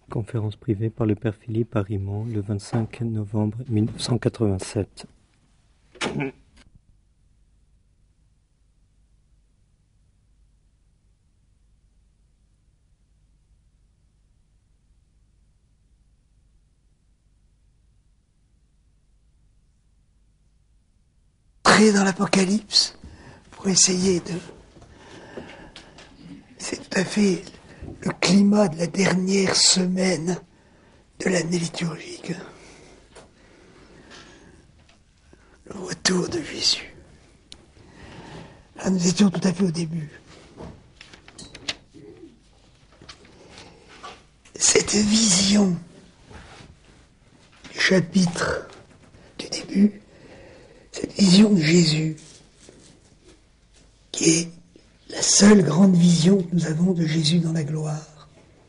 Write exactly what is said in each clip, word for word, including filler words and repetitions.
Conférence privée par le Père Philippe à Rimont le vingt-cinq novembre mille neuf cent quatre-vingt-sept. Entrer dans l'Apocalypse pour essayer de... C'est tout à fait le climat de la dernière semaine de l'année liturgique. Le retour de Jésus. Là, nous étions tout à fait au début. Cette vision du chapitre du début, cette vision de Jésus, qui est la seule grande vision que nous avons de Jésus dans la gloire.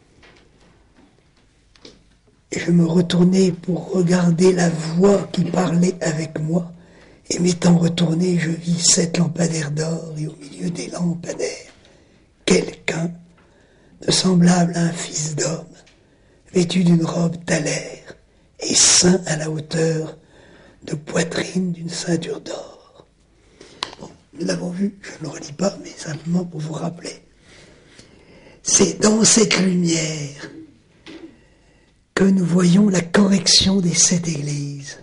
Et je me retournais pour regarder la voix qui parlait avec moi, et m'étant retourné, je vis sept lampadaires d'or, et au milieu des lampadaires, quelqu'un de semblable à un fils d'homme, vêtu d'une robe talaire, et ceint à la hauteur de poitrine d'une ceinture d'or. Bon, nous l'avons vu, je ne le relis pas, mais simplement pour vous rappeler. C'est dans cette lumière que nous voyons la correction des sept églises.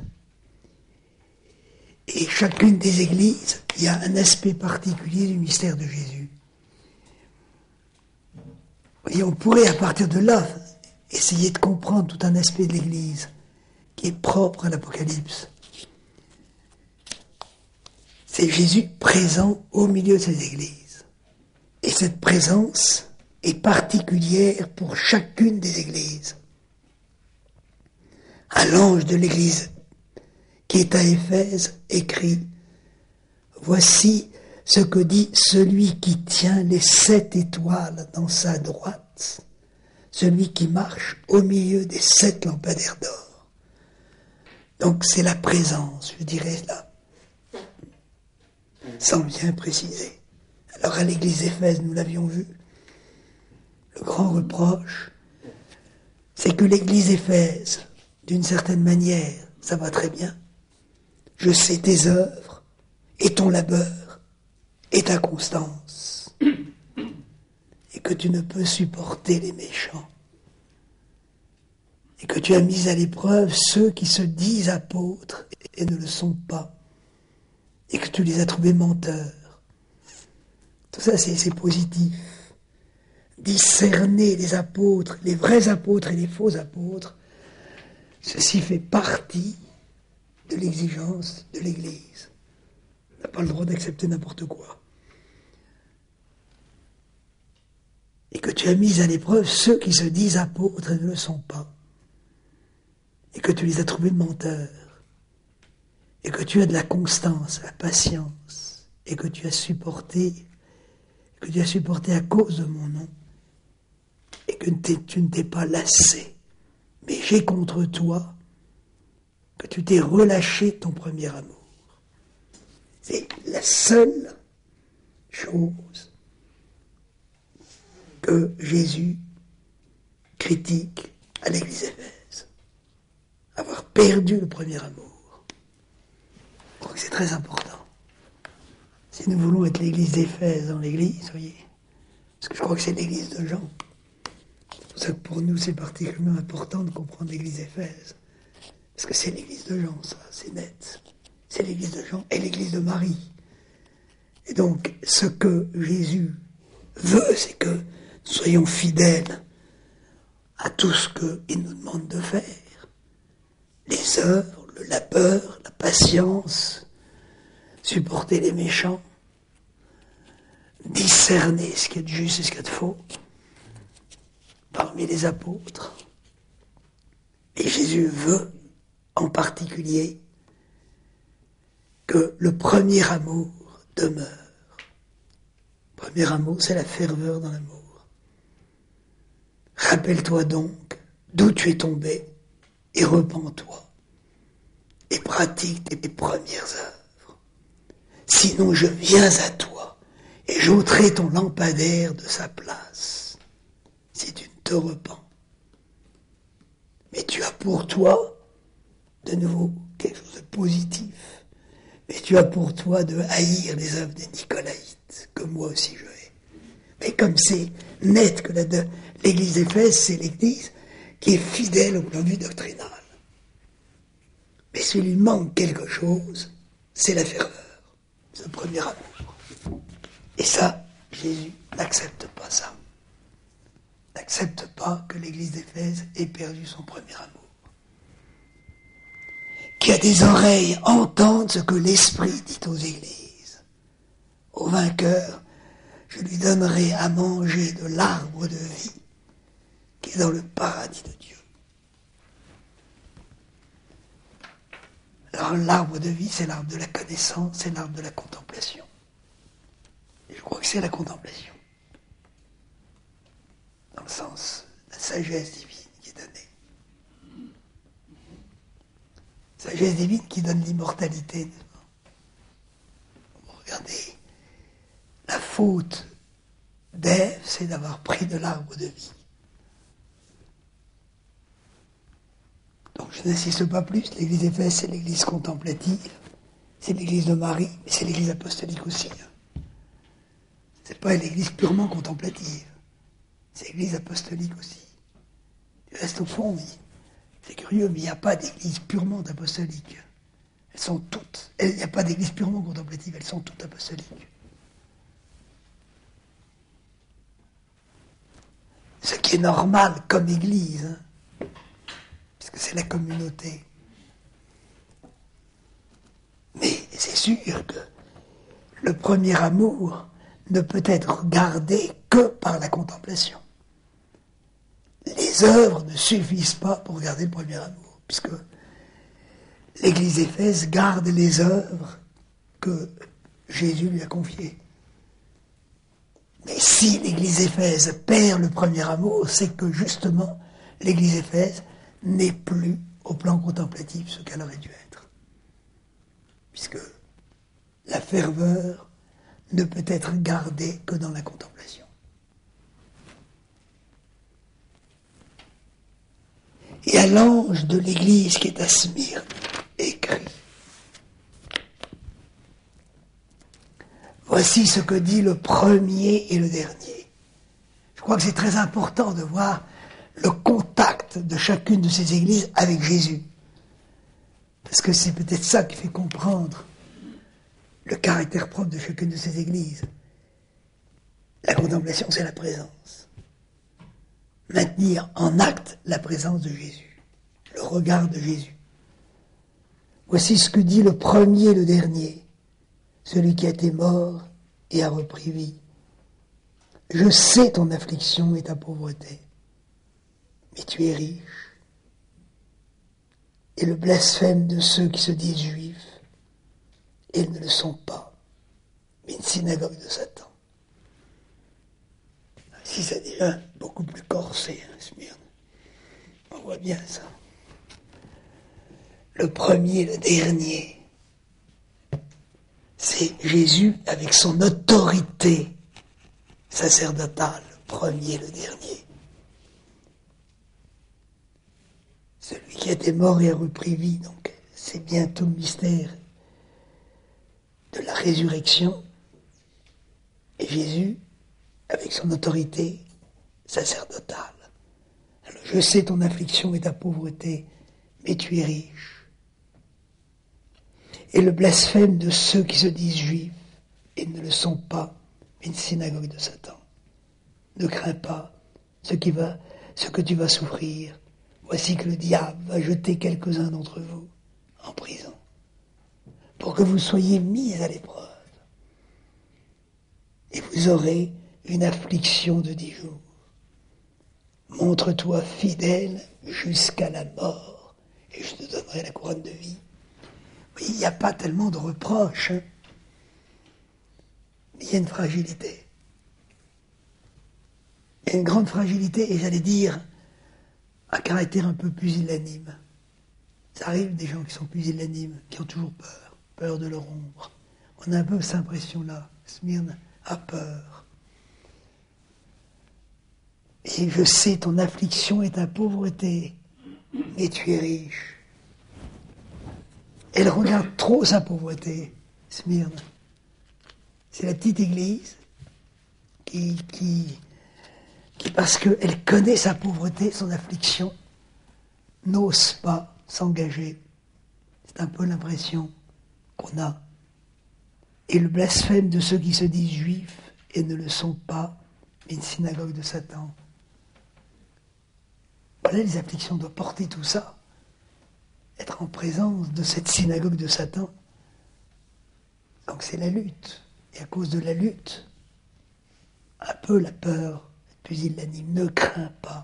Et chacune des églises, il y a un aspect particulier du mystère de Jésus. Et on pourrait, à partir de là, essayer de comprendre tout un aspect de l'Église qui est propre à l'Apocalypse. C'est Jésus présent au milieu de ces églises. Et cette présence est particulière pour chacune des églises. À l'ange de l'église qui est à Éphèse écrit « Voici ce que dit celui qui tient les sept étoiles dans sa droite, celui qui marche au milieu des sept lampadaires d'or. » Donc c'est la présence, je dirais là, sans bien préciser. Alors à l'église d'Éphèse, nous l'avions vu, le grand reproche, c'est que l'église d'Éphèse, d'une certaine manière, ça va très bien. Je sais tes œuvres, et ton labeur, et ta constance, et que tu ne peux supporter les méchants, et que tu as mis à l'épreuve ceux qui se disent apôtres et ne le sont pas, et que tu les as trouvés menteurs. Tout ça, c'est, c'est positif. Discerner les apôtres, les vrais apôtres et les faux apôtres, ceci fait partie de l'exigence de l'Église. On n'a pas le droit d'accepter n'importe quoi. Et que tu as mis à l'épreuve ceux qui se disent apôtres et ne le sont pas. Et que tu les as trouvés menteurs. Et que tu as de la constance, la patience. Et que tu as supporté, que tu as supporté à cause de mon nom. Et que tu ne t'es pas lassé. Mais j'ai contre toi que tu t'es relâché ton premier amour. C'est la seule chose que Jésus critique à l'église d'Éphèse. Avoir perdu le premier amour. Je crois que c'est très important. Si nous voulons être l'église d'Éphèse dans l'église, voyez, parce que je crois que c'est l'église de Jean. C'est pour ça que pour nous, c'est particulièrement important de comprendre l'église d'Éphèse. Parce que c'est l'église de Jean, ça, c'est net. C'est l'église de Jean et l'église de Marie. Et donc, ce que Jésus veut, c'est que nous soyons fidèles à tout ce qu'il nous demande de faire. Les œuvres, le labeur, la patience, supporter les méchants, discerner ce qui est de juste et ce qui est de faux parmi les apôtres. Et Jésus veut en particulier que le premier amour demeure. Le premier amour, c'est la ferveur dans l'amour. Rappelle-toi donc d'où tu es tombé et repens-toi et pratique tes premières œuvres. Sinon je viens à toi et j'ôterai ton lampadaire de sa place si tu ne te repens. mais tu as pour toi, de nouveau, quelque chose de positif, mais tu as pour toi de haïr les œuvres des Nicolaïtes, comme moi aussi je hais. Mais comme c'est net que la, de, l'église d'Éphèse, c'est l'église qui est fidèle au point de vue doctrinal. Mais s'il lui manque quelque chose, c'est la ferveur, ce premier amour. Et ça, Jésus n'accepte pas ça. N'accepte pas que l'église d'Éphèse ait perdu son premier amour. Qui a des oreilles entende ce que l'Esprit dit aux églises. Au vainqueur, je lui donnerai à manger de l'arbre de vie qui est dans le paradis de Dieu. Alors l'arbre de vie, c'est l'arbre de la connaissance, c'est l'arbre de la contemplation. Et je crois que c'est la contemplation. Dans le sens de la sagesse divine qui est donnée. Sagesse divine qui donne l'immortalité. Regardez, la faute d'Ève, c'est d'avoir pris de l'arbre de vie. Donc je n'insiste pas plus, l'église d'Éphèse, c'est l'église contemplative, c'est l'église de Marie, mais c'est l'église apostolique aussi. C'est pas l'église purement contemplative, c'est l'église apostolique aussi. Du reste, au fond, c'est curieux, mais il n'y a pas d'église purement apostolique. Elles sont toutes, il n'y a pas d'église purement contemplative, elles sont toutes apostoliques. Ce qui est normal comme église, hein, puisque c'est la communauté. Mais c'est sûr que le premier amour ne peut être gardé que par la contemplation. Les œuvres ne suffisent pas pour garder le premier amour, puisque l'église d'Éphèse garde les œuvres que Jésus lui a confiées. Mais si l'église d'Éphèse perd le premier amour, c'est que justement, l'église d'Éphèse n'est plus au plan contemplatif ce qu'elle aurait dû être. Puisque la ferveur ne peut être gardée que dans la contemplation. Et à l'ange de l'église qui est à Smyrne, écrit: voici ce que dit le premier et le dernier. Je crois que c'est très important de voir le contact de chacune de ces églises avec Jésus. Parce que c'est peut-être ça qui fait comprendre le caractère propre de chacune de ces églises. La contemplation, c'est la présence. Maintenir en acte la présence de Jésus, le regard de Jésus. Voici ce que dit le premier et le dernier, celui qui a été mort et a repris vie. Je sais ton affliction et ta pauvreté, mais tu es riche. Et le blasphème de ceux qui se disent juifs, et ils ne le sont pas, mais une synagogue de Satan. Si ça devient beaucoup plus corsé, hein, Smyrne. On voit bien ça. Le premier, le dernier, c'est Jésus avec son autorité sacerdotale, le premier, le dernier. Celui qui a été mort et a repris vie, donc c'est bien tout le mystère de la résurrection. Et Jésus avec son autorité sacerdotale. Alors, je sais ton affliction et ta pauvreté, mais tu es riche. Et le blasphème de ceux qui se disent juifs et ne le sont pas, mais une synagogue de Satan. Ne crains pas ce, qui va, ce que tu vas souffrir. Voici que le diable va jeter quelques-uns d'entre vous en prison, pour que vous soyez mis à l'épreuve. Et vous aurez une affliction de dix jours. Montre-toi fidèle jusqu'à la mort, et je te donnerai la couronne de vie. Oui, il n'y a pas tellement de reproches, hein. Il y a une fragilité. Il y a une grande fragilité, et j'allais dire, un caractère un peu pusillanime. Ça arrive des gens qui sont pusillanimes, qui ont toujours peur, peur de leur ombre. On a un peu cette impression-là. Smyrne a peur. Et je sais ton affliction et ta pauvreté, mais tu es riche. Elle regarde trop sa pauvreté, Smyrne. C'est la petite église qui, qui, qui parce qu'elle connaît sa pauvreté, son affliction, n'ose pas s'engager. C'est un peu l'impression qu'on a. Et le blasphème de ceux qui se disent juifs et ne le sont pas, mais une synagogue de Satan. Voilà, les afflictions doivent porter tout ça. Être en présence de cette synagogue de Satan. Donc c'est la lutte. Et à cause de la lutte, un peu la peur, puis il l'anime, ne crains pas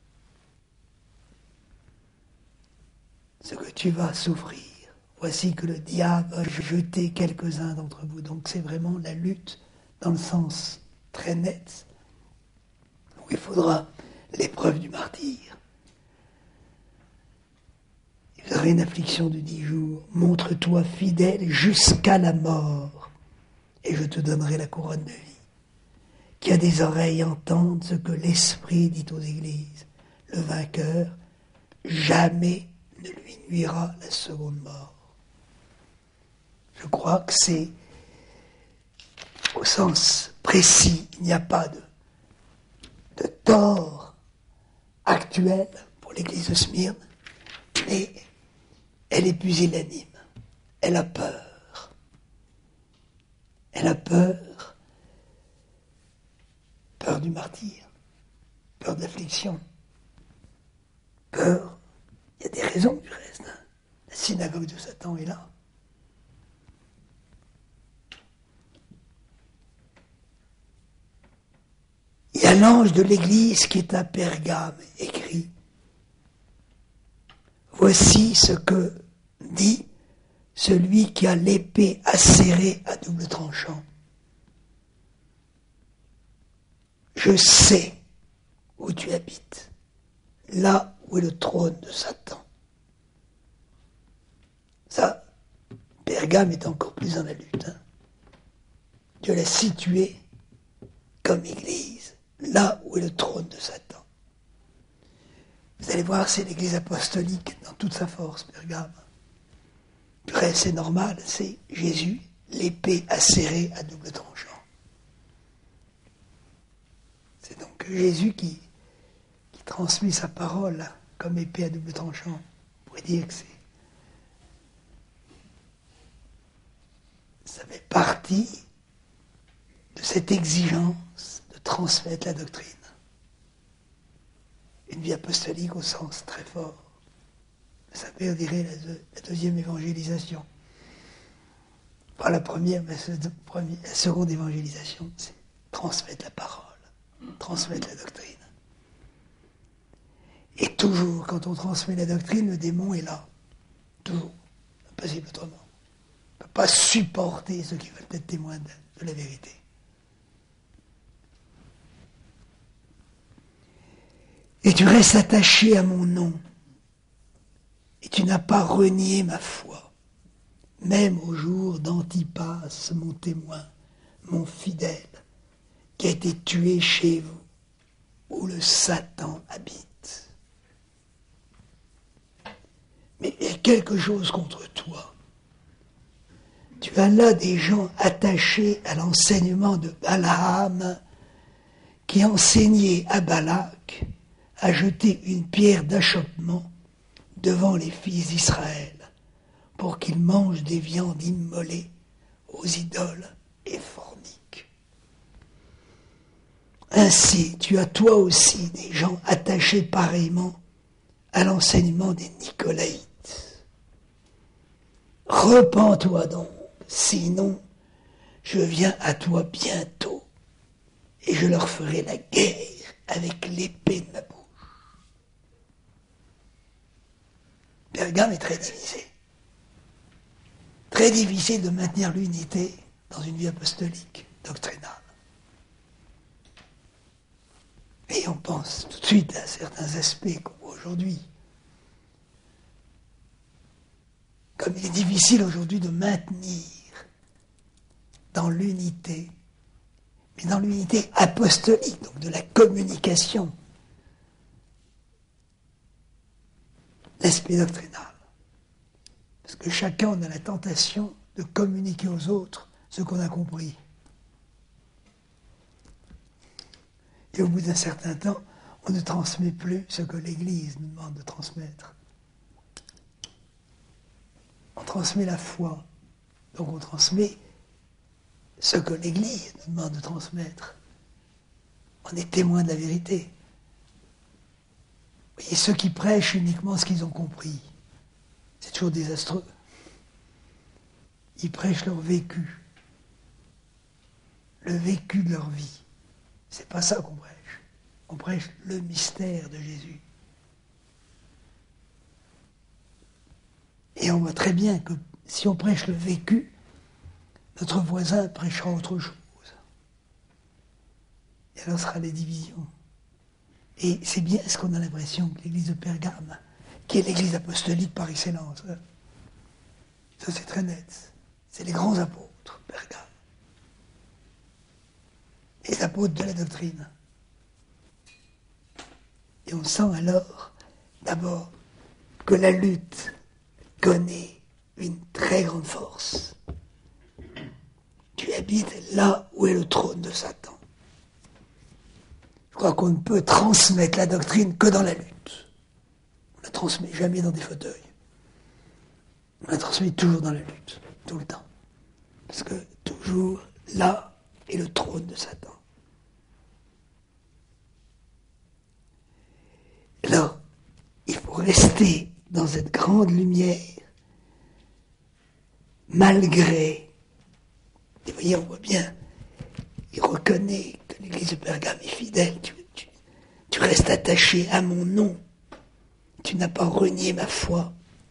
ce que tu vas souffrir. Voici que le diable a jeté quelques-uns d'entre vous. Donc c'est vraiment la lutte dans le sens très net, où il faudra l'épreuve du martyr. Vous aurez une affliction de dix jours. Montre-toi fidèle jusqu'à la mort, et je te donnerai la couronne de vie. Qui a des oreilles entende ce que l'Esprit dit aux églises. Le vainqueur, jamais ne lui nuira la seconde mort. Je crois que c'est au sens précis. Il n'y a pas de, de tort actuel pour l'église de Smyrne, mais elle est pusillanime. Elle a peur. Elle a peur. Peur du martyr. Peur de l'affliction. Peur. Il y a des raisons du reste. Hein. La synagogue de Satan est là. Il y a l'ange de l'église qui est à Pergame écrit. Voici ce que dit celui qui a l'épée acérée à double tranchant. Je sais où tu habites, là où est le trône de Satan. Ça, Pergame est encore plus dans la lutte. Hein. Dieu l'a situé comme église, là où est le trône de Satan. Vous allez voir, c'est l'église apostolique dans toute sa force, Pergame. Du reste, c'est normal, c'est Jésus, l'épée acérée à double tranchant. C'est donc Jésus qui, qui transmet sa parole comme épée à double tranchant. On pourrait dire que c'est, ça fait partie de cette exigence de transmettre la doctrine. Une vie apostolique au sens très fort. Ça peut dire la, deux, la deuxième évangélisation. Pas la première, mais la seconde évangélisation, c'est transmettre la parole, transmettre la doctrine. Et toujours, quand on transmet la doctrine, le démon est là. Toujours. Impossible autrement. On ne peut pas supporter ceux qui veulent être témoins de, de la vérité. Et tu restes attaché à mon nom. Et tu n'as pas renié ma foi. Même au jour d'Antipas, mon témoin, mon fidèle, qui a été tué chez vous, où le Satan habite. Mais il y a quelque chose contre toi. Tu as là des gens attachés à l'enseignement de Balaam, qui enseignait à Balak à jeter une pierre d'achoppement devant les fils d'Israël, pour qu'ils mangent des viandes immolées aux idoles et forniquent. Ainsi, tu as toi aussi des gens attachés pareillement à l'enseignement des Nicolaïtes. Repens-toi donc, sinon je viens à toi bientôt, et je leur ferai la guerre avec l'épée de ma bouche. Pergame est très divisé. Très difficile de maintenir l'unité dans une vie apostolique, doctrinale. Et on pense tout de suite à certains aspects comme aujourd'hui. Comme il est difficile aujourd'hui de maintenir dans l'unité, mais dans l'unité apostolique, donc de la communication. l'aspect doctrinal. Parce que chacun on a la tentation de communiquer aux autres ce qu'on a compris. Et au bout d'un certain temps, on ne transmet plus ce que l'Église nous demande de transmettre. On transmet la foi. Donc on transmet ce que l'Église nous demande de transmettre. On est témoin de la vérité. Et ceux qui prêchent uniquement ce qu'ils ont compris, c'est toujours désastreux. Ils prêchent leur vécu, le vécu de leur vie. C'est pas ça qu'on prêche. On prêche le mystère de Jésus. Et on voit très bien que si on prêche le vécu, notre voisin prêchera autre chose. Et alors sera les divisions. Et c'est bien ce qu'on a l'impression que l'église de Pergame, qui est l'église apostolique par excellence, hein. Ça c'est très net. C'est les grands apôtres, Pergame. Les apôtres de la doctrine. Et on sent alors, d'abord, que la lutte connaît une très grande force. Tu habites là où est le trône de Satan. Je crois qu'on ne peut transmettre la doctrine que dans la lutte. On ne la transmet jamais dans des fauteuils. On la transmet toujours dans la lutte, tout le temps. Parce que toujours là est le trône de Satan. Alors, il faut rester dans cette grande lumière, malgré, et vous voyez, on voit bien, il reconnaît que l'église de Pergame est fidèle, tu, tu, tu restes attaché à mon nom, tu n'as pas renié ma foi,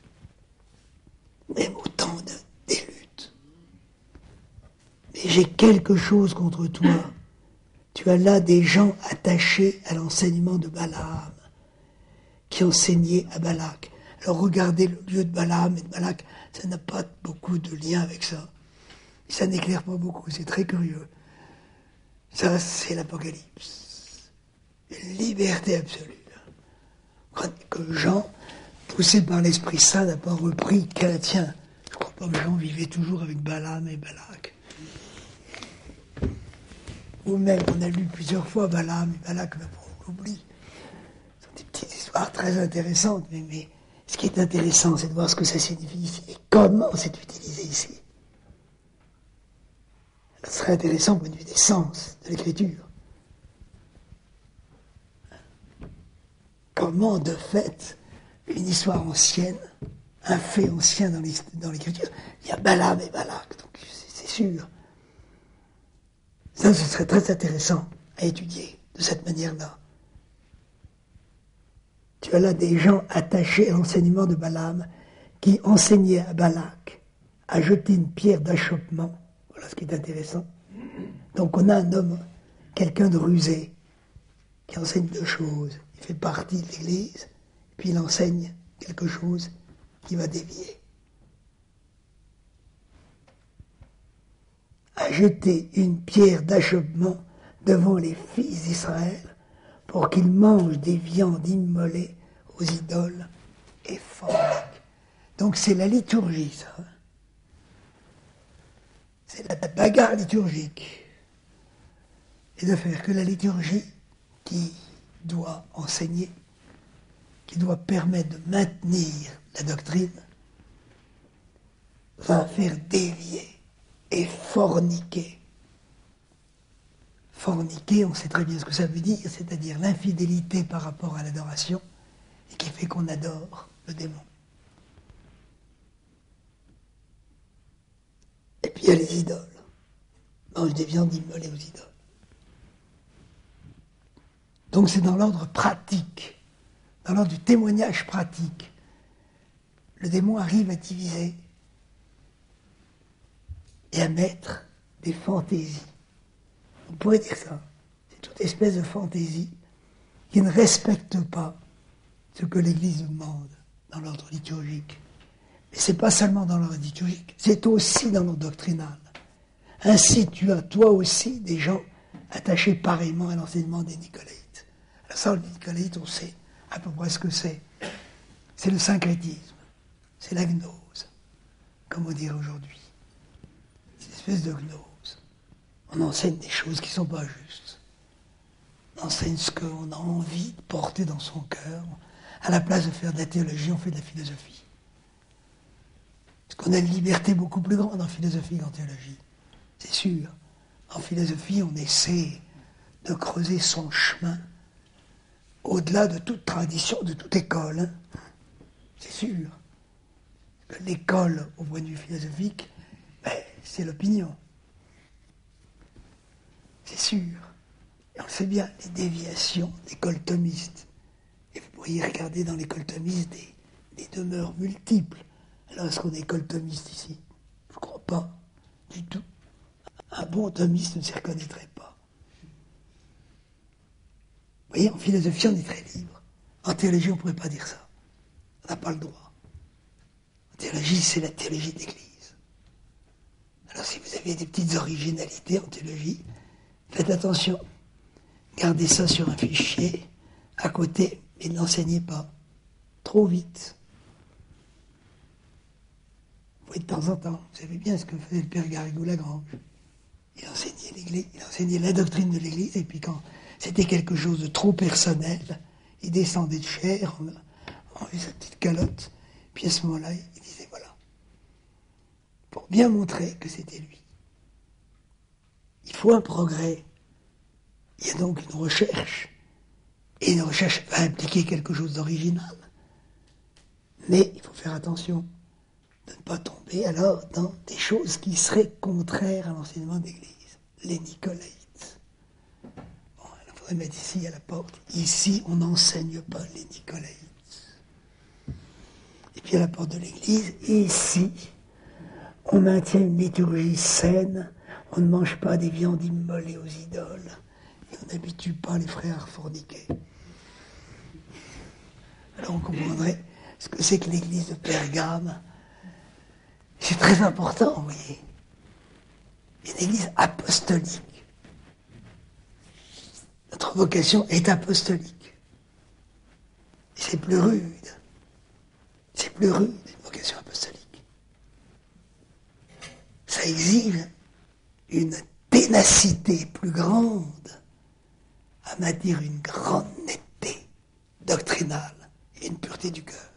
même au temps de, des luttes. Mais j'ai quelque chose contre toi, tu as là des gens attachés à l'enseignement de Balaam, qui enseignait à Balak. Alors regardez le lieu de Balaam et de Balak, ça n'a pas beaucoup de lien avec ça. Ça n'éclaire pas beaucoup, c'est très curieux. Ça, c'est l'Apocalypse. Une liberté absolue. Que Jean, poussé par l'Esprit Saint, n'a pas repris qu'à tiens. Je ne crois pas que Jean vivait toujours avec Balaam et Balak. Ou même, on a lu plusieurs fois Balaam et Balak, mais bon, on l'oublie. Des petites histoires très intéressantes, mais, mais ce qui est intéressant, c'est de voir ce que ça signifie ici et comment c'est utilisé ici. Ce serait intéressant au point de vue des sens de l'écriture. Comment, de fait, une histoire ancienne, un fait ancien dans l'écriture, il y a Balaam et Balak, donc c'est sûr. Ça, ce serait très intéressant à étudier de cette manière-là. Tu as là des gens attachés à l'enseignement de Balaam qui enseignaient à Balak à jeter une pierre d'achoppement. Voilà ce qui est intéressant. Donc on a un homme, quelqu'un de rusé, qui enseigne deux choses. Il fait partie de l'Église, puis il enseigne quelque chose qui va dévier. À jeter une pierre d'achoppement devant les fils d'Israël, pour qu'ils mangent des viandes immolées aux idoles et forniquent. Donc c'est la liturgie, ça. C'est la bagarre liturgique. Et de faire que la liturgie, qui doit enseigner, qui doit permettre de maintenir la doctrine, va faire dévier et forniquer. Forniquer, on sait très bien ce que ça veut dire, c'est-à-dire l'infidélité par rapport à l'adoration, et qui fait qu'on adore le démon. Et puis il y a les idoles. Mange des viandes immolées aux idoles. Donc c'est dans l'ordre pratique, dans l'ordre du témoignage pratique. Le démon arrive à diviser et à mettre des fantaisies. On pourrait dire ça. C'est toute espèce de fantaisie qui ne respecte pas ce que l'Église nous demande dans l'ordre liturgique. Mais ce n'est pas seulement dans l'ordre liturgique, c'est aussi dans l'ordre doctrinal. Ainsi, tu as toi aussi des gens attachés pareillement à l'enseignement des Nicolaïtes. Alors ça, les Nicolaïtes, on sait à peu près ce que c'est. c'est le syncrétisme, c'est la gnose, comme on dirait aujourd'hui. C'est une espèce de gnose. On enseigne des choses qui ne sont pas justes. On enseigne ce qu'on a envie de porter dans son cœur. À la place de faire de la théologie, on fait de la philosophie. Parce qu'on a une liberté beaucoup plus grande en philosophie qu'en théologie. C'est sûr. En philosophie, on essaie de creuser son chemin au-delà de toute tradition, de toute école. Hein. C'est sûr. Que l'école, au point de vue philosophique, ben, c'est l'opinion. C'est sûr. Et on le sait bien, les déviations d'école thomiste. Et vous pourriez regarder dans l'école thomiste des, des demeures multiples. Alors, est-ce qu'on est école thomiste ici? Je ne crois pas du tout. Un bon thomiste ne s'y reconnaîtrait pas. Vous voyez, en philosophie, on est très libre. En théologie, on ne pourrait pas dire ça. On n'a pas le droit. En théologie, c'est la théologie de l'Église. Alors, si vous avez des petites originalités en théologie, faites attention. Gardez ça sur un fichier, à côté, mais ne l'enseignez pas. Trop vite. Oui, de temps en temps. Vous savez bien ce que faisait le père Garrigou-Lagrange. Il enseignait l'Église, il enseignait la doctrine de l'Église, et puis quand c'était quelque chose de trop personnel, il descendait de chair, on avait sa petite calotte, puis à ce moment-là, il disait voilà. Pour bien montrer que c'était lui. Il faut un progrès. Il y a donc une recherche. Et une recherche va impliquer quelque chose d'original. Mais il faut faire attention de ne pas tomber alors dans des choses qui seraient contraires à l'enseignement de l'Église. Les Nicolaïtes. Bon, il faudrait mettre ici à la porte. Ici, on n'enseigne pas les Nicolaïtes. Et puis à la porte de l'Église, ici, on maintient une liturgie saine, on ne mange pas des viandes immolées aux idoles, et on n'habitue pas les frères à forniquer. Alors on comprendrait ce que c'est que l'Église de Pergame. C'est très important, vous voyez. Une église apostolique. Notre vocation est apostolique. Et c'est plus rude. C'est plus rude, une vocation apostolique. Ça exige une ténacité plus grande à maintenir une grande netteté doctrinale et une pureté du cœur.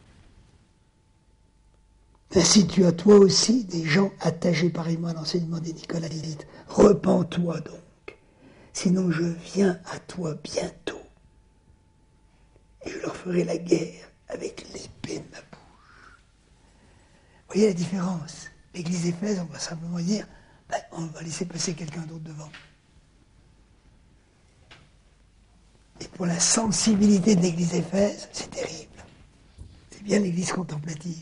Ainsi tu as toi aussi des gens attachés pareillement à l'enseignement des Nicolaïtes. Repens-toi donc, sinon je viens à toi bientôt, et je leur ferai la guerre avec l'épée de ma bouche. Vous voyez la différence? L'église d'Éphèse, on va simplement dire, ben, on va laisser passer quelqu'un d'autre devant. Et pour la sensibilité de l'église d'Éphèse, c'est terrible. C'est bien l'église contemplative.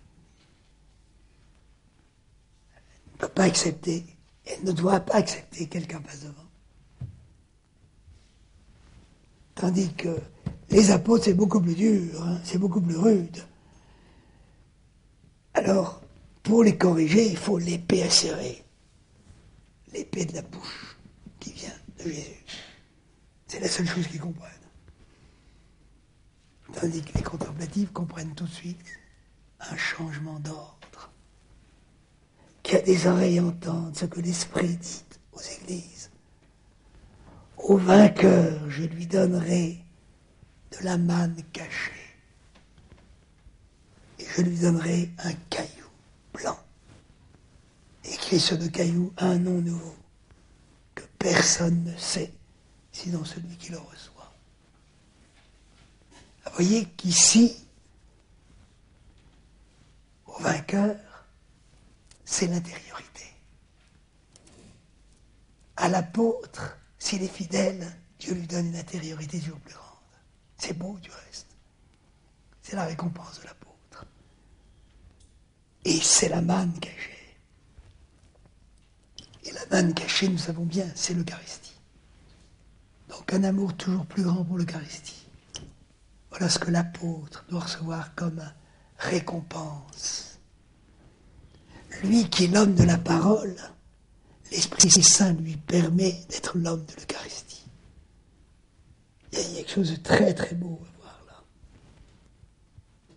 Elle ne peut pas accepter, elle ne doit pas accepter que quelqu'un passe devant. Tandis que les apôtres, c'est beaucoup plus dur, hein, c'est beaucoup plus rude. Alors, pour les corriger, il faut l'épée acérée. L'épée de la bouche qui vient de Jésus. C'est la seule chose qu'ils comprennent. Tandis que les contemplatifs comprennent tout de suite un changement d'ordre. Qui a des oreilles entendent ce que l'Esprit dit aux églises. Au vainqueur, je lui donnerai de la manne cachée. Et je lui donnerai un caillou blanc. Écrit sur le caillou un nom nouveau, que personne ne sait, sinon celui qui le reçoit. Vous voyez qu'ici, au vainqueur, c'est l'intériorité. À l'apôtre, s'il est fidèle, Dieu lui donne une intériorité toujours plus grande. C'est beau du reste. C'est la récompense de l'apôtre. Et c'est la manne cachée. Et la manne cachée, nous savons bien, c'est l'Eucharistie. Donc un amour toujours plus grand pour l'Eucharistie. Voilà ce que l'apôtre doit recevoir comme récompense. Lui qui est l'homme de la parole, l'Esprit Saint lui permet d'être l'homme de l'Eucharistie. Il y a quelque chose de très très beau à voir là.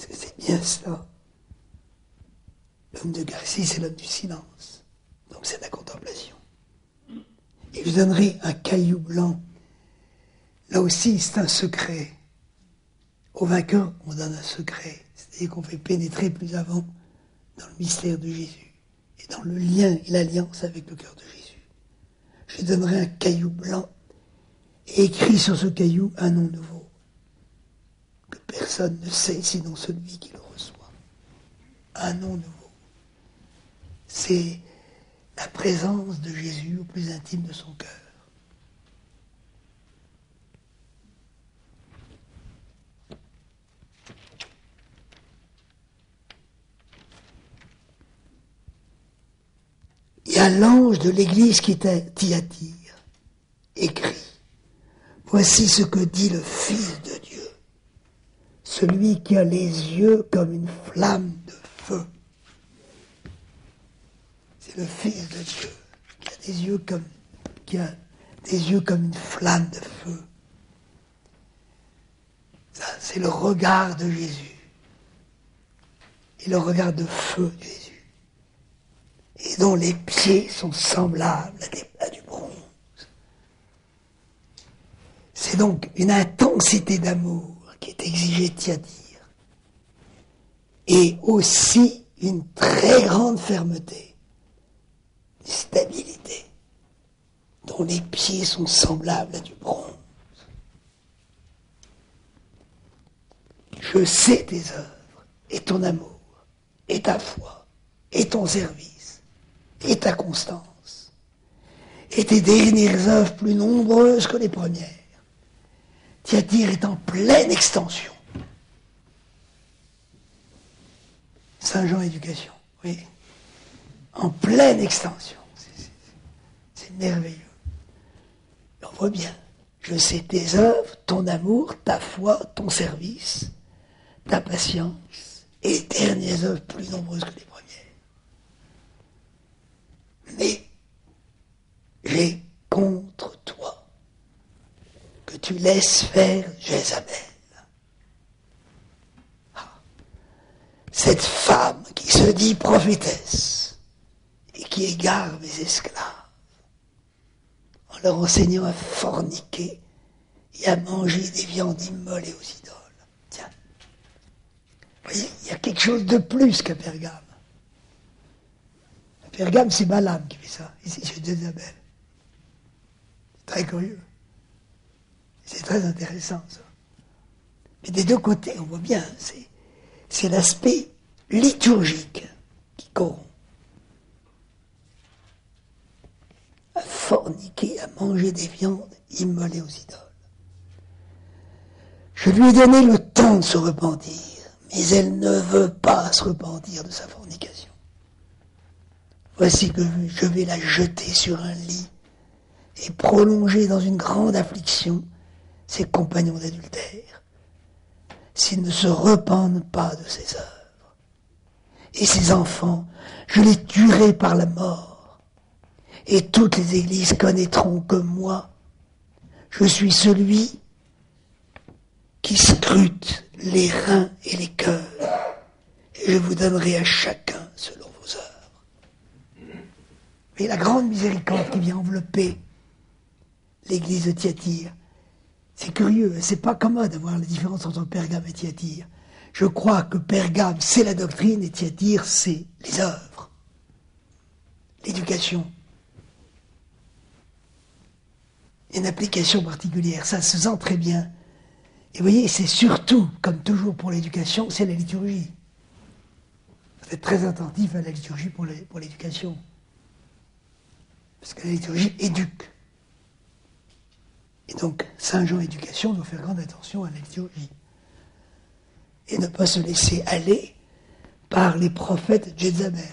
C'est, c'est bien cela. L'homme de Gracie, c'est l'homme du silence. Donc c'est la contemplation. Et je donnerai un caillou blanc. Là aussi, c'est un secret. Au vainqueur, on donne un secret. C'est-à-dire qu'on fait pénétrer plus avant dans le mystère de Jésus. Et dans le lien et l'alliance avec le cœur de Jésus. Je donnerai un caillou blanc et écrit sur ce caillou un nom nouveau. Que personne ne sait sinon celui qui le reçoit. Un nom nouveau. C'est la présence de Jésus au plus intime de son cœur. Il y a l'ange de l'église qui t'y attire, écrit, voici ce que dit le Fils de Dieu, celui qui a les yeux comme une flamme de feu. C'est le Fils de Dieu qui a des yeux comme, qui a des yeux comme une flamme de feu. Ça, c'est le regard de Jésus. Et le regard de feu de Jésus. Et dont les pieds sont semblables à, des, à du bronze. C'est donc une intensité d'amour qui est exigée de t'y attire. Et aussi une très grande fermeté, une stabilité, dont les pieds sont semblables à du bronze. Je sais tes œuvres, et ton amour, et ta foi, et ton service, et ta constance, et tes dernières œuvres plus nombreuses que les premières. Thyatire est en pleine extension. Saint Jean Éducation, oui. En pleine extension. C'est, c'est, c'est merveilleux. Et on voit bien. Je sais tes œuvres, ton amour, ta foi, ton service, ta patience, et les dernières œuvres plus nombreuses que les premières. Mais j'ai contre toi que tu laisses faire Jézabel. Ah. Cette femme qui se dit prophétesse et qui égare mes esclaves en leur enseignant à forniquer et à manger des viandes immolées aux idoles. Tiens, vous voyez, il y a quelque chose de plus qu'à Pergame. Pergame, c'est Balaam qui fait ça. Ici, c'est Jézabel. C'est très curieux. C'est très intéressant, ça. Mais des deux côtés, on voit bien, c'est, c'est l'aspect liturgique qui corrompt. À forniquer, à manger des viandes immolées aux idoles. Je lui ai donné le temps de se repentir, mais elle ne veut pas se repentir de sa fornication. Voici que je vais la jeter sur un lit et prolonger dans une grande affliction ses compagnons d'adultère, s'ils ne se repentent pas de ses œuvres. Et ses enfants, je les tuerai par la mort, et toutes les églises connaîtront que moi, je suis celui qui scrute les reins et les cœurs, et je vous donnerai à chacun selon vos œuvres. Mais la grande miséricorde qui vient envelopper l'église de Thyatire, c'est curieux, c'est pas commode d'avoir la différence entre Pergame et Thyatire. Je crois que Pergame, c'est la doctrine, et Thyatire, c'est les œuvres, l'éducation. Il y a une application particulière, ça se sent très bien. Et vous voyez, c'est surtout, comme toujours pour l'éducation, c'est la liturgie. Vous êtes très attentif à la liturgie pour, les, pour l'éducation. Parce que la liturgie éduque. Et donc, Saint Jean Éducation doit faire grande attention à la liturgie. Et ne pas se laisser aller par les prophètes Jézabel.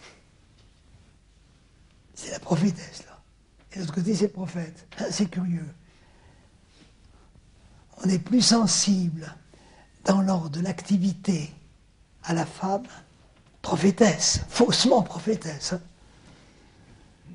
C'est la prophétesse, là. Et de l'autre côté, c'est le prophète. C'est curieux. On est plus sensible dans l'ordre de l'activité à la femme, prophétesse, faussement prophétesse, hein,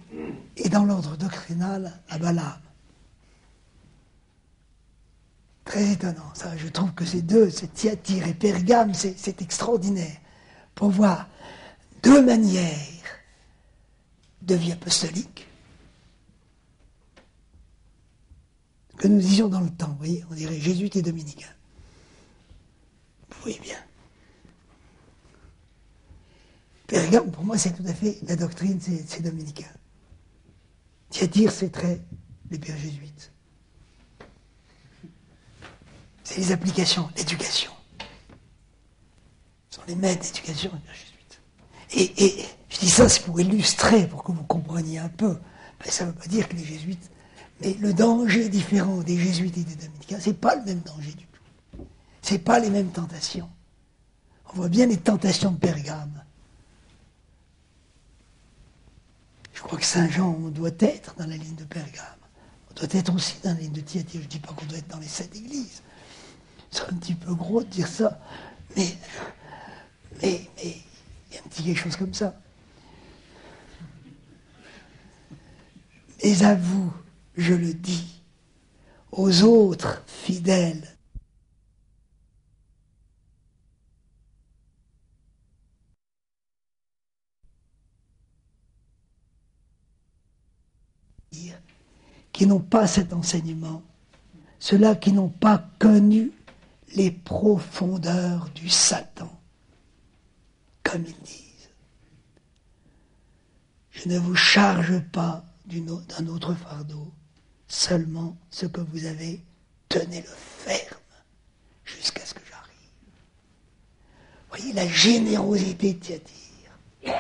et dans l'ordre doctrinal à Balaam. très étonnant, ça. Je trouve que ces deux, c'est Thyatire et Pergame, c'est, c'est extraordinaire. Pour voir deux manières de vie apostolique que nous disions dans le temps. Vous voyez, on dirait jésuite et dominicain. Vous voyez bien. Pergame, pour moi, c'est tout à fait la doctrine, c'est, c'est dominicain. Thyatire, c'est très les pères jésuites. C'est les applications, l'éducation. Ce sont les maîtres d'éducation, les pères jésuites. Et, et je dis ça, c'est pour illustrer, pour que vous compreniez un peu. Ben, ça ne veut pas dire que les jésuites... Mais le danger différent des jésuites et des dominicains, c'est pas le même danger du tout. C'est pas les mêmes tentations. On voit bien les tentations de Pergame. Je crois que Saint Jean, on doit être dans la ligne de Pergame. On doit être aussi dans la ligne de Thyatire. Je ne dis pas qu'on doit être dans les sept églises. Ce serait un petit peu gros de dire ça. Mais, mais, mais, il y a un petit quelque chose comme ça. Mais à vous, je le dis, aux autres fidèles, qui n'ont pas cet enseignement, ceux-là qui n'ont pas connu les profondeurs du Satan, comme ils disent. Je ne vous charge pas d'un autre fardeau, seulement ce que vous avez, tenez-le ferme jusqu'à ce que j'arrive. Voyez la générosité de Thyatire.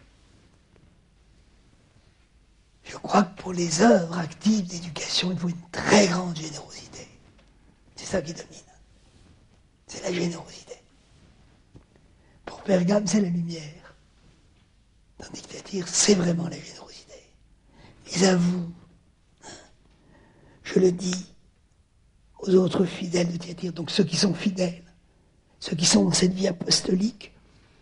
Je crois que pour les œuvres actives d'éducation, il faut une très grande générosité. C'est ça qui domine. C'est la générosité. Pour Pergame, c'est la lumière. Tandis que Thyatire, c'est vraiment la générosité. Mais à vous, je le dis aux autres fidèles de Thyatire, donc ceux qui sont fidèles, ceux qui sont dans cette vie apostolique,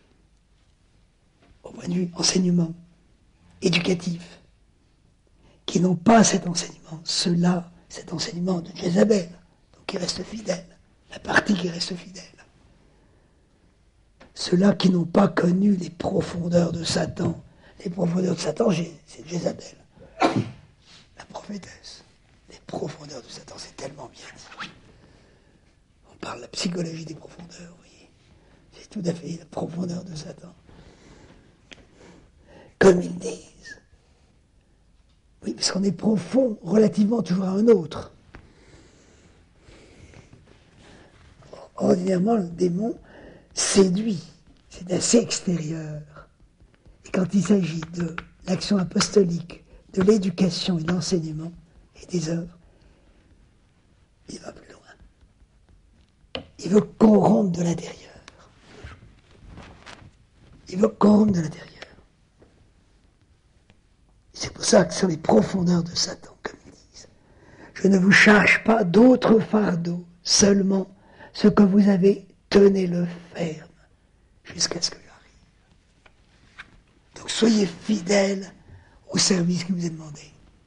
au point de vue enseignement, éducatif, qui n'ont pas cet enseignement, ceux-là, cet enseignement de Jézabel, donc qui restent fidèles, la partie qui reste fidèle. Ceux-là qui n'ont pas connu les profondeurs de Satan. Les profondeurs de Satan, c'est Jézabel, la prophétesse. Les profondeurs de Satan, c'est tellement bien dit. On parle de la psychologie des profondeurs, vous voyez. C'est tout à fait la profondeur de Satan. Comme ils disent. Oui, parce qu'on est profond relativement toujours à un autre. Ordinairement, le démon séduit. C'est assez extérieur. Et quand il s'agit de l'action apostolique, de l'éducation et de l'enseignement et des œuvres, il va plus loin. Il veut corrompre de l'intérieur. Il veut corrompre de l'intérieur. C'est pour ça que sur les profondeurs de Satan, comme ils disent, je ne vous charge pas d'autres fardeaux, seulement ce que vous avez, tenez-le ferme, jusqu'à ce que j'arrive. Donc soyez fidèles au service qui vous est demandé.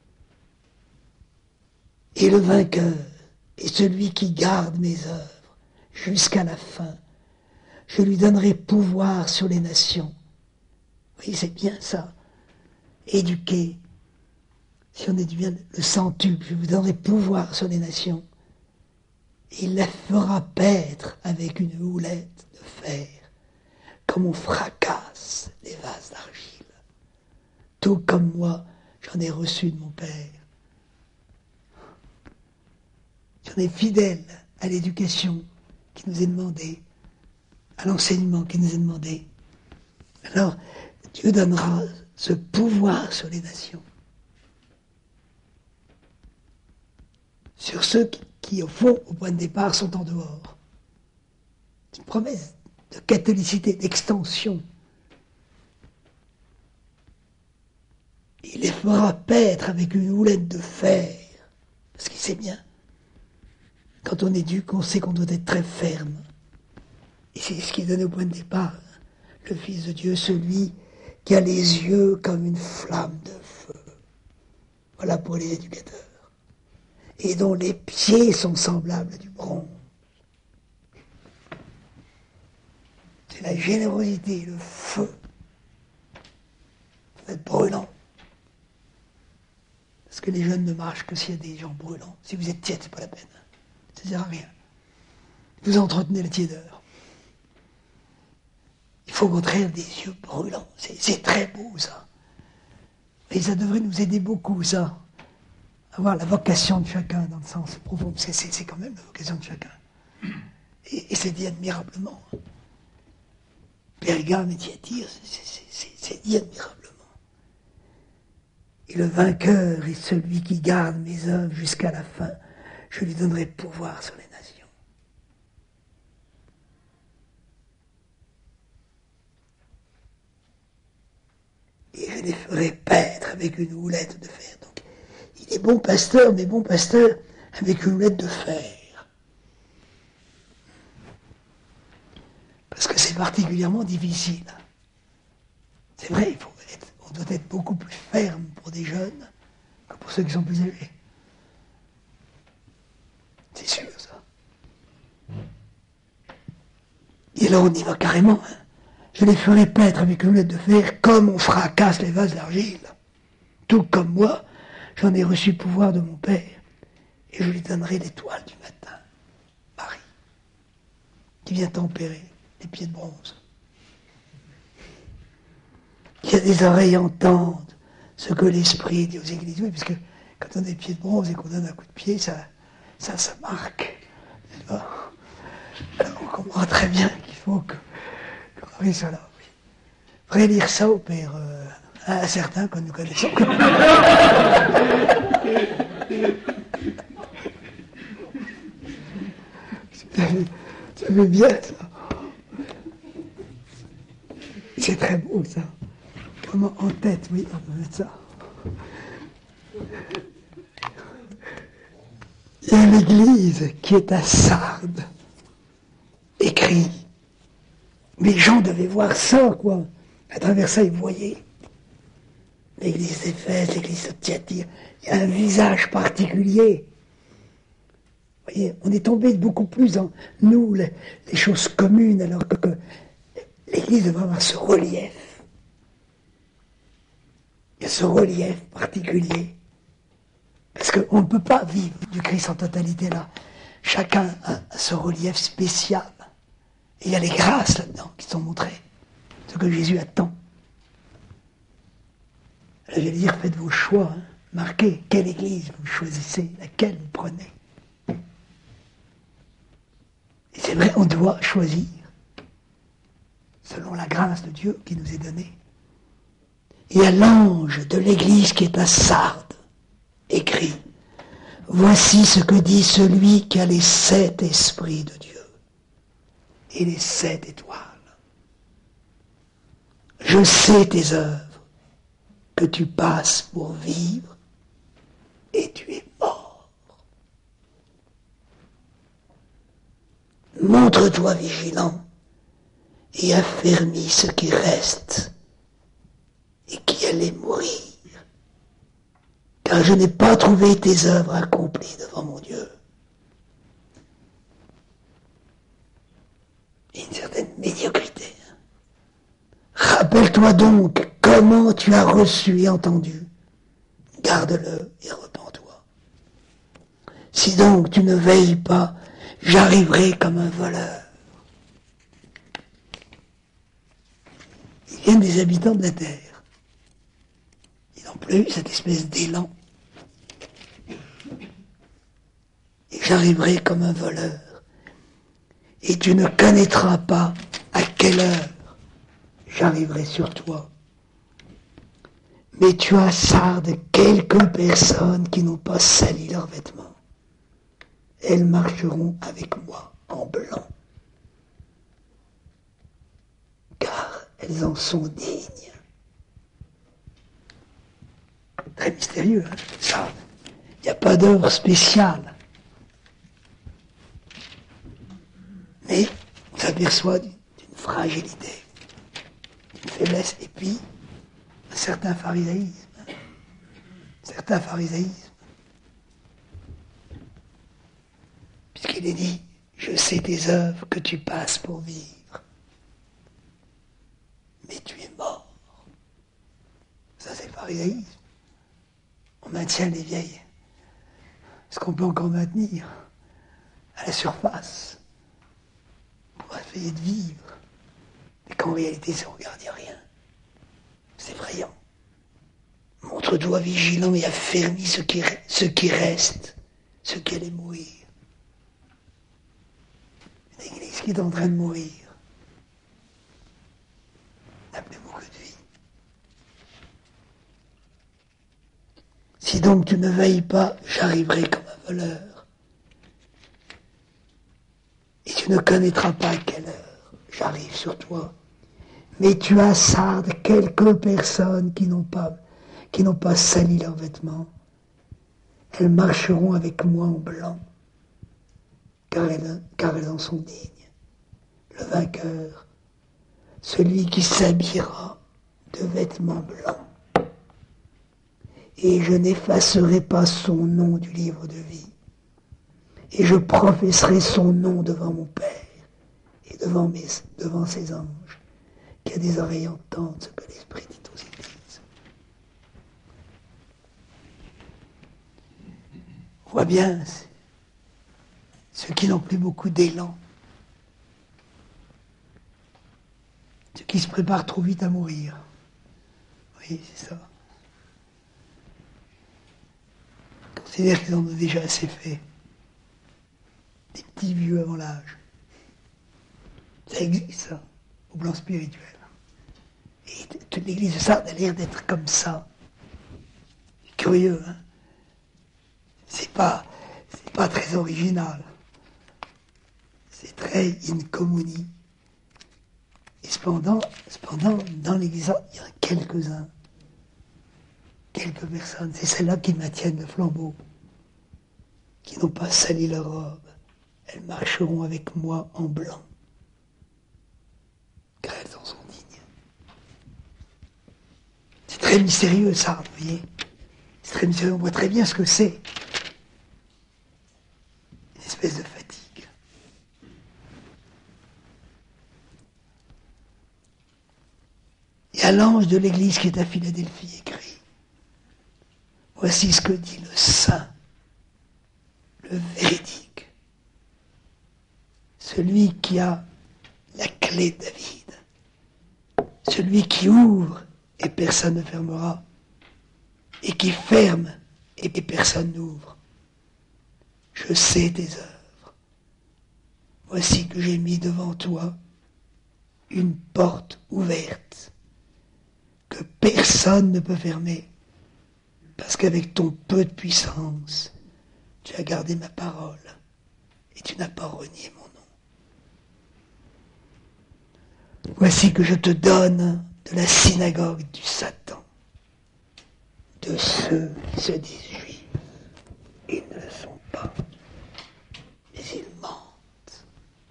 Et le vainqueur est celui qui garde mes œuvres jusqu'à la fin. Je lui donnerai pouvoir sur les nations. Vous voyez, c'est bien ça. Éduquer. Si on éduque bien le centuple, je vous donnerai pouvoir sur les nations. Et il la fera paître avec une houlette de fer, comme on fracasse les vases d'argile. Tout comme moi, j'en ai reçu de mon Père. Si on est fidèle à l'éducation qui nous est demandée, à l'enseignement qui nous est demandé, alors Dieu donnera ce pouvoir sur les nations. Sur ceux qui, qui, au fond, au point de départ, sont en dehors. C'est une promesse de catholicité, d'extension. Il les fera paître avec une houlette de fer. Parce qu'il sait bien. Quand on éduque, on sait qu'on doit être très ferme. Et c'est ce qui est donné au point de départ. Le Fils de Dieu, celui qui a les yeux comme une flamme de feu. Voilà pour les éducateurs. et dont les pieds sont semblables du bronze. C'est la générosité, le feu. Vous êtes brûlant. Parce que les jeunes ne marchent que s'il y a des gens brûlants. Si vous êtes tiède, c'est pas la peine. Ça ne sert à rien. Vous entretenez la tiédeur. Il faut au contraire des yeux brûlants. C'est, c'est très beau, ça. Et ça devrait nous aider beaucoup, ça. Avoir la vocation de chacun, dans le sens profond. Parce que c'est, c'est quand même la vocation de chacun. Et, et c'est dit admirablement. Pergame et Thyatire, c'est, c'est, c'est, c'est dit admirablement. Et le vainqueur est celui qui garde mes œuvres jusqu'à la fin. Je lui donnerai pouvoir sur les nations. Et je les ferai paître avec une houlette de fer. Donc, il est bon pasteur, mais bon pasteur avec une houlette de fer. Parce que c'est particulièrement difficile. C'est vrai, il faut être, on doit être beaucoup plus ferme pour des jeunes que pour ceux qui sont plus âgés. C'est sûr, ça. Et là, on y va carrément. Hein. Je les ferai paître avec une houlette de fer comme on fracasse les vases d'argile. Tout comme moi, j'en ai reçu le pouvoir de mon Père. Et je lui donnerai l'étoile du matin, Marie, qui vient tempérer les pieds de bronze. Qui a des oreilles entendent ce que l'Esprit dit aux églises. Oui, parce que quand on a des pieds de bronze et qu'on donne un coup de pied, ça, ça, ça marque. Alors, on comprend très bien qu'il faut que, que Marie soit là. Oui. Il faudrait lire ça au Père, euh, à certains que nous connaissons. Ça veut bien, ça. C'est très beau, ça. Vraiment en tête, oui, on peut mettre ça. Il y a l'église qui est à Sardes, écrit. Les gens devaient voir ça, quoi. À travers ça, ils voyaient. L'église d'Éphèse, l'église de Thyatire, il y a un visage particulier. Vous voyez, on est tombé beaucoup plus dans, nous, les, les choses communes, alors que, que l'église devrait avoir ce relief. Il y a ce relief particulier. Parce qu'on ne peut pas vivre du Christ en totalité là. Chacun a ce relief spécial. Et il y a les grâces là-dedans qui sont montrées. Ce que Jésus attend. Là, je vais dire, faites vos choix. Hein. Marquez quelle église vous choisissez, laquelle vous prenez. Et c'est vrai, on doit choisir selon la grâce de Dieu qui nous est donnée. Et à l'ange de l'église qui est à Sardes, écrit, voici ce que dit celui qui a les sept esprits de Dieu et les sept étoiles. Je sais tes œuvres, que tu passes pour vivre et tu es mort. Montre-toi vigilant et affermis ce qui reste et qui allait mourir. Car je n'ai pas trouvé tes œuvres accomplies devant mon Dieu. Et une certaine médiocrité. Rappelle-toi donc comment tu as reçu et entendu. Garde-le et repens-toi. Si donc tu ne veilles pas, j'arriverai comme un voleur. Ils viennent des habitants de la terre. Ils n'ont plus cette espèce d'élan. Et j'arriverai comme un voleur. Et tu ne connaîtras pas à quelle heure j'arriverai sur toi. Mais tu as Sardes quelques personnes qui n'ont pas sali leurs vêtements. Elles marcheront avec moi en blanc. Car elles en sont dignes. Très mystérieux, hein, ça. Il n'y a pas d'œuvre spéciale. Mais on s'aperçoit d'une fragilité, d'une faiblesse, et puis un certain pharisaïsme. Un certain pharisaïsme. il est dit, je sais tes œuvres que tu passes pour vivre. Mais tu es mort. Ça, c'est le pharisaïsme. On maintient les vieilles. Ce qu'on peut encore maintenir à la surface pour essayer de vivre. Mais qu'en réalité, si on regarde, il n'y a rien. C'est effrayant. Montre-toi vigilant et affermis ce qui, ce qui reste, ce qui allait mourir. Une église qui est en train de mourir n'a plus beaucoup de vie. Si donc tu ne veilles pas, j'arriverai comme un voleur. Et tu ne connaîtras pas à quelle heure j'arrive sur toi. Mais tu hasardes quelques personnes qui n'ont pas, qui n'ont pas sali leurs vêtements. Elles marcheront avec moi en blanc, car elles, car elles en sont dignes. Le vainqueur, celui qui s'habillera de vêtements blancs. Et je n'effacerai pas son nom du livre de vie. Et je professerai son nom devant mon Père et devant, mes, devant ses anges, qui a des oreilles entendent ce que l'Esprit dit aux églises. On voit bien ceux qui n'ont plus beaucoup d'élan, ceux qui se préparent trop vite à mourir. Oui, c'est ça. Ils considèrent qu'ils en ont déjà assez fait. Des petits vieux avant l'âge. Ça existe, ça, au plan spirituel. Et toute l'église de Sardes a l'air d'être comme ça. C'est curieux, hein. C'est pas, c'est pas très original. C'est très in communi. Et cependant, cependant dans l'église, il y en a quelques-uns. Quelques personnes. C'est celles-là qui maintiennent le flambeau. Qui n'ont pas sali leur robe. Elles marcheront avec moi en blanc. Car elles en sont dignes. C'est très mystérieux, ça, vous voyez. C'est très mystérieux, on voit très bien ce que c'est. Une espèce de fatigue. Et à l'ange de l'église qui est à Philadelphie écrit, voici ce que dit le saint, le véridique, celui qui a la clé de David, celui qui ouvre et personne ne fermera, et qui ferme et personne n'ouvre. Je sais tes œuvres. Voici que j'ai mis devant toi une porte ouverte que personne ne peut fermer, parce qu'avec ton peu de puissance, tu as gardé ma parole et tu n'as pas renié mon nom. Voici que je te donne de la synagogue du Satan, de ceux qui se disent juifs. Ils ne le sont pas, mais ils mentent.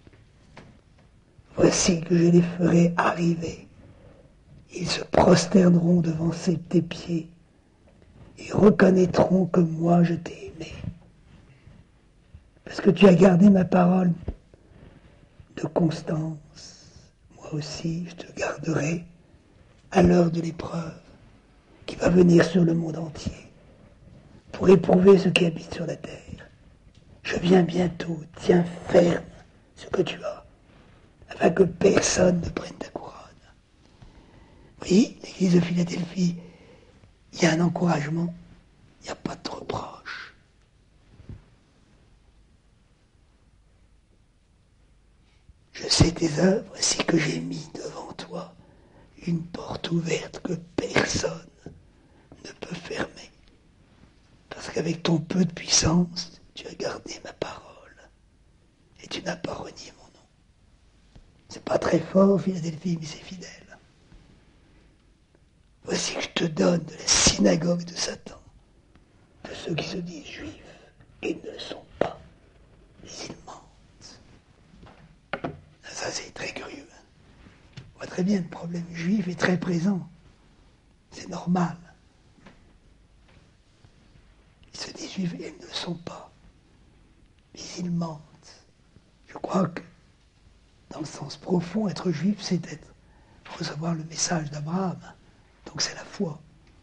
Voici que je les ferai arriver. Ils se prosterneront devant tes pieds et reconnaîtront que moi je t'ai aimé. Parce que tu as gardé ma parole de constance. Moi aussi, je te garderai à l'heure de l'épreuve qui va venir sur le monde entier pour éprouver ceux qui habitent sur la terre. Je viens bientôt, tiens ferme ce que tu as, afin que personne ne prenne ta couronne. Vous voyez, l'église de Philadelphie, il y a un encouragement, il n'y a pas de reproche. Je sais tes œuvres, voici que j'ai mis devant toi une porte ouverte que personne ne peut fermer. Parce qu'avec ton peu de puissance, tu as gardé ma parole et tu n'as pas renié mon nom. C'est pas très fort, Philadelphie, mais c'est fidèle. Voici que je te donne de la synagogue de Satan, de ceux qui se disent juifs et ne le sont pas, mais ils mentent. Ça, c'est très curieux. On voit très bien le problème juif est très présent. C'est normal. Ils se disent juifs et ils ne le sont pas, mais ils mentent. crois que, dans le sens profond, être juif, c'est être, recevoir le message d'Abraham. Donc c'est la foi.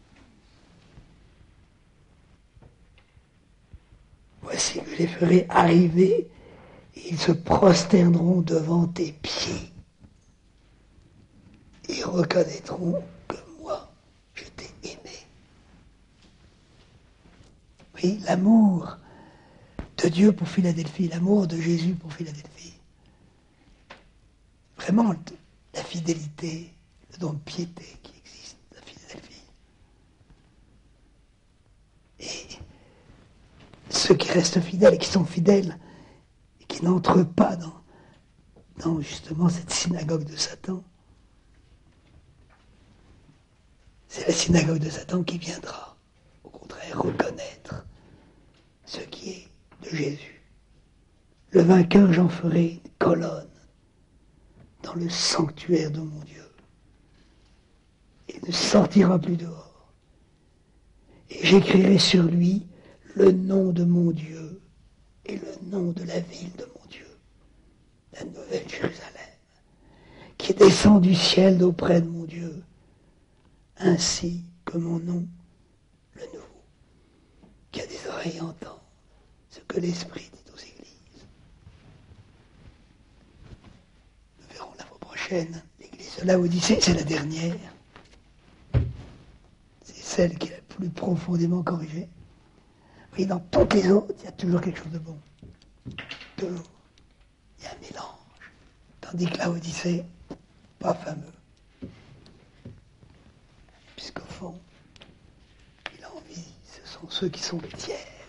Voici que je les ferai arriver, et ils se prosterneront devant tes pieds. Ils reconnaîtront que moi, je t'ai aimé. Oui, l'amour de Dieu pour Philadelphie, l'amour de Jésus pour Philadelphie. Vraiment, la fidélité, le don de piété qui existe à Philadelphie. Et ceux qui restent fidèles et qui sont fidèles et qui n'entrent pas dans, dans justement cette synagogue de Satan, c'est la synagogue de Satan qui viendra, au contraire, reconnaître ce qui est de Jésus. Le vainqueur, j'en ferai une colonne dans le sanctuaire de mon Dieu. Il ne sortira plus dehors. Et j'écrirai sur lui le nom de mon Dieu et le nom de la ville de mon Dieu, la nouvelle Jérusalem, qui descend du ciel d'auprès de mon Dieu, ainsi que mon nom, le nouveau, qui a des oreilles entendent ce que l'Esprit dit aux églises. Nous verrons la fois prochaine l'église de Laodicée, c'est la dernière. C'est celle qui est la plus profondément corrigée. Oui, dans toutes les autres, il y a toujours quelque chose de bon. Toujours. Il y a un mélange. Tandis que Laodicée, pas fameux. Puisqu'au fond, il a envie, ce sont ceux qui sont tiers.